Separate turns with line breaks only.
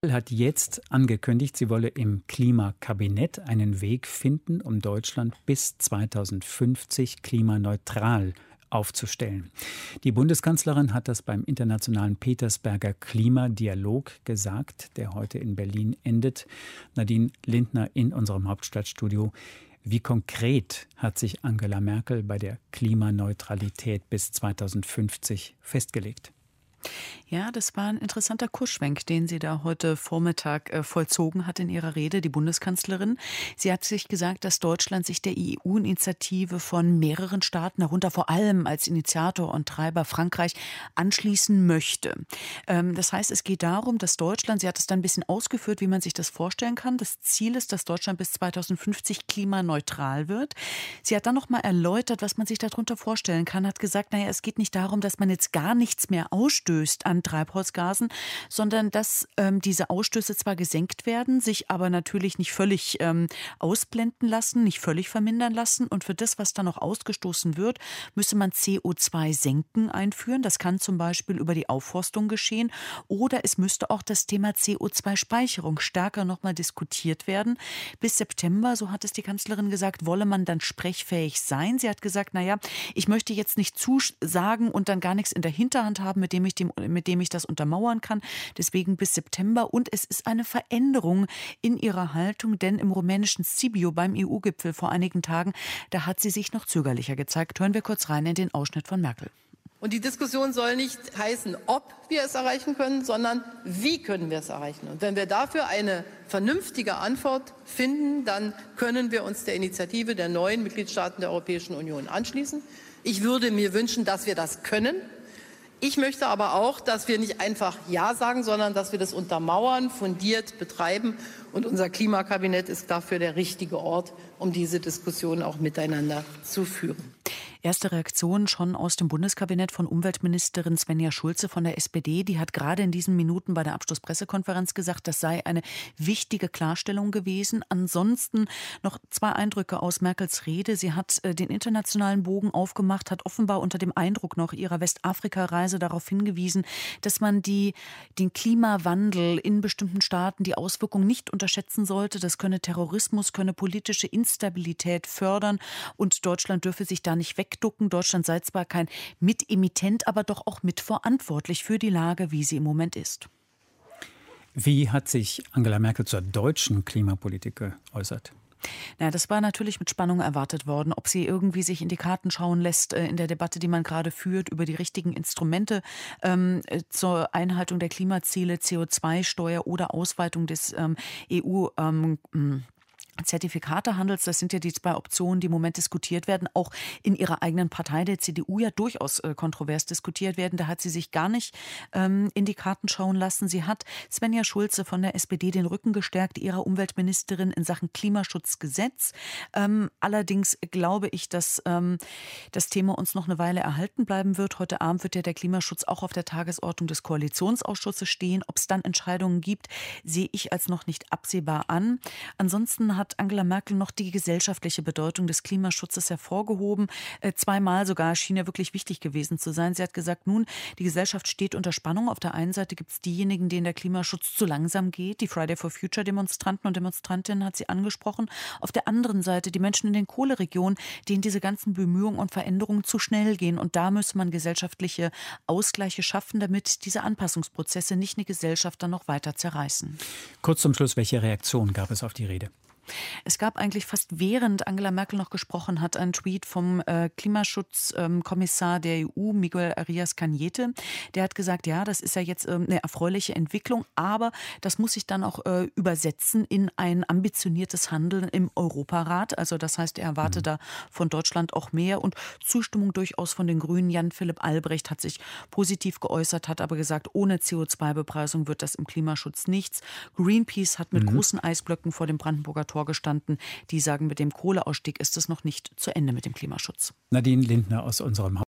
Merkel hat jetzt angekündigt, sie wolle im Klimakabinett einen Weg finden, um Deutschland bis 2050 klimaneutral aufzustellen. Die Bundeskanzlerin hat das beim internationalen Petersberger Klimadialog gesagt, der heute in Berlin endet. Nadine Lindner in unserem Hauptstadtstudio. Wie konkret hat sich Angela Merkel bei der Klimaneutralität bis 2050 festgelegt?
Ja, das war ein interessanter Kursschwenk, den sie da heute Vormittag vollzogen hat in ihrer Rede, die Bundeskanzlerin. Sie hat sich gesagt, dass Deutschland sich der EU-Initiative von mehreren Staaten, darunter vor allem als Initiator und Treiber Frankreich, anschließen möchte. Das heißt, es geht darum, dass Deutschland, sie hat es dann ein bisschen ausgeführt, wie man sich das vorstellen kann. Das Ziel ist, dass Deutschland bis 2050 klimaneutral wird. Sie hat dann noch mal erläutert, was man sich darunter vorstellen kann, hat gesagt, naja, es geht nicht darum, dass man jetzt gar nichts mehr ausstößt an Treibhausgasen, sondern dass diese Ausstöße zwar gesenkt werden, sich aber natürlich nicht völlig ausblenden lassen, nicht völlig vermindern lassen. Und für das, was dann noch ausgestoßen wird, müsse man CO2-Senken einführen. Das kann zum Beispiel über die Aufforstung geschehen. Oder es müsste auch das Thema CO2-Speicherung stärker nochmal diskutiert werden. Bis September, so hat es die Kanzlerin gesagt, wolle man dann sprechfähig sein. Sie hat gesagt, naja, ich möchte jetzt nicht zusagen und dann gar nichts in der Hinterhand haben, mit dem ich das untermauern kann. Deswegen bis September. Und es ist eine Veränderung in ihrer Haltung, denn im rumänischen Sibiu beim EU-Gipfel vor einigen Tagen, da hat sie sich noch zögerlicher gezeigt. Hören wir kurz rein in den Ausschnitt von Merkel.
Und die Diskussion soll nicht heißen, ob wir es erreichen können, sondern wie können wir es erreichen. Und wenn wir dafür eine vernünftige Antwort finden, dann können wir uns der Initiative der neuen Mitgliedstaaten der Europäischen Union anschließen. Ich würde mir wünschen, dass wir das können. Ich möchte aber auch, dass wir nicht einfach Ja sagen, sondern dass wir das untermauern, fundiert betreiben. Und unser Klimakabinett ist dafür der richtige Ort, um diese Diskussion auch miteinander zu führen.
Erste Reaktion schon aus dem Bundeskabinett von Umweltministerin Svenja Schulze von der SPD. Die hat gerade in diesen Minuten bei der Abschlusspressekonferenz gesagt, das sei eine wichtige Klarstellung gewesen. Ansonsten noch 2 Eindrücke aus Merkels Rede. Sie hat den internationalen Bogen aufgemacht, hat offenbar unter dem Eindruck noch ihrer Westafrika-Reise darauf hingewiesen, dass man den Klimawandel in bestimmten Staaten, die Auswirkungen nicht unterschätzen sollte. Das könne Terrorismus, könne politische Instabilität fördern und Deutschland dürfe sich da nicht wegducken. Deutschland sei zwar kein Mitemittent, aber doch auch mitverantwortlich für die Lage, wie sie im Moment ist.
Wie hat sich Angela Merkel zur deutschen Klimapolitik geäußert?
Na, das war natürlich mit Spannung erwartet worden, ob sie irgendwie sich in die Karten schauen lässt in der Debatte, die man gerade führt, über die richtigen Instrumente zur Einhaltung der Klimaziele, CO2-Steuer oder Ausweitung des EU Zertifikatehandels, das sind ja die 2 Optionen, die im Moment diskutiert werden, auch in ihrer eigenen Partei, der CDU, ja durchaus kontrovers diskutiert werden. Da hat sie sich gar nicht in die Karten schauen lassen. Sie hat Svenja Schulze von der SPD den Rücken gestärkt, ihrer Umweltministerin in Sachen Klimaschutzgesetz. Allerdings glaube ich, dass das Thema uns noch eine Weile erhalten bleiben wird. Heute Abend wird ja der Klimaschutz auch auf der Tagesordnung des Koalitionsausschusses stehen. Ob es dann Entscheidungen gibt, sehe ich als noch nicht absehbar an. Ansonsten hat Angela Merkel noch die gesellschaftliche Bedeutung des Klimaschutzes hervorgehoben. 2-mal sogar schien ja wirklich wichtig gewesen zu sein. Sie hat gesagt, nun, die Gesellschaft steht unter Spannung. Auf der einen Seite gibt es diejenigen, denen der Klimaschutz zu langsam geht. Die Friday for Future Demonstranten und Demonstrantinnen hat sie angesprochen. Auf der anderen Seite die Menschen in den Kohleregionen, denen diese ganzen Bemühungen und Veränderungen zu schnell gehen. Und da müsse man gesellschaftliche Ausgleiche schaffen, damit diese Anpassungsprozesse nicht eine Gesellschaft dann noch weiter zerreißen.
Kurz zum Schluss, welche Reaktion gab es auf die Rede?
Es gab eigentlich fast während Angela Merkel noch gesprochen hat, einen Tweet vom Klimaschutzkommissar der EU, Miguel Arias Cañete. Der hat gesagt, ja, das ist ja jetzt eine erfreuliche Entwicklung, aber das muss sich dann auch übersetzen in ein ambitioniertes Handeln im Europarat. Also das heißt, er erwartet da von Deutschland auch mehr und Zustimmung durchaus von den Grünen. Jan-Philipp Albrecht hat sich positiv geäußert, hat aber gesagt, ohne CO2-Bepreisung wird das im Klimaschutz nichts. Greenpeace hat mit großen Eisblöcken vor dem Brandenburger Tor gestanden. Die sagen, mit dem Kohleausstieg ist es noch nicht zu Ende mit dem Klimaschutz.
Nadine Lindner aus unserem